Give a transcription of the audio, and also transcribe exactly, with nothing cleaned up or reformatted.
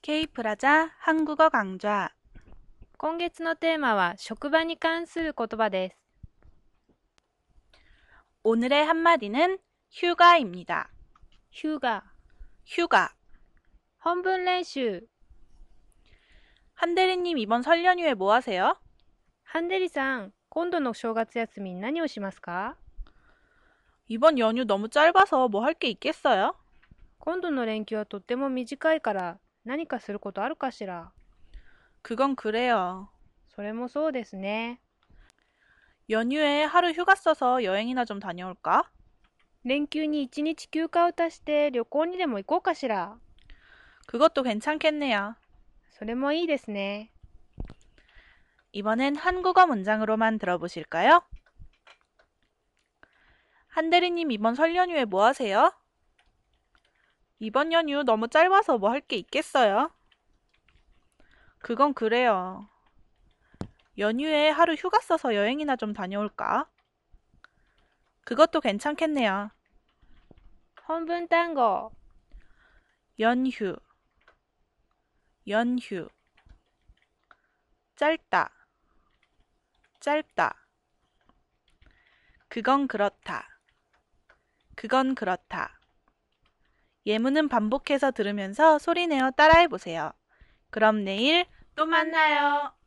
Kプラザ한국어 강좌 今月のテーマは職場に関する言葉です。 오늘의 한마디는 휴가입니다. ヒューガ 휴가. 本文練習。 한대리님 이번 설 연휴에 뭐 하세요? ハンデリさん、今度の正月休みに何をしますか？ 이번 연휴 너무 짧아서 뭐 할 게 있겠어요? 今度の連休はとっても短いから何かすることあるかしら？ 그건 그래요. それもそうですね。 연휴에 하루 휴가 써서 여행이나 좀 다녀올까? 連休にいちにち休暇を足して旅行にでも行こうかしら？ 그것도 괜찮겠네요. それもいいですね。 이번엔 한국어 문장으로만 들어보실까요? 한대리님 이번 설 연휴에 뭐 하세요? 이번 연휴 너무 짧아서 뭐 할 게 있겠어요? 그건 그래요. 연휴에 하루 휴가 써서 여행이나 좀 다녀올까? 그것도 괜찮겠네요. 本文単語。 연휴, 연휴. 짧다, 짧다. 그건 그렇다, 그건 그렇다. 예문은 반복해서 들으면서 소리내어 따라해보세요. 그럼 내일 또 만나요.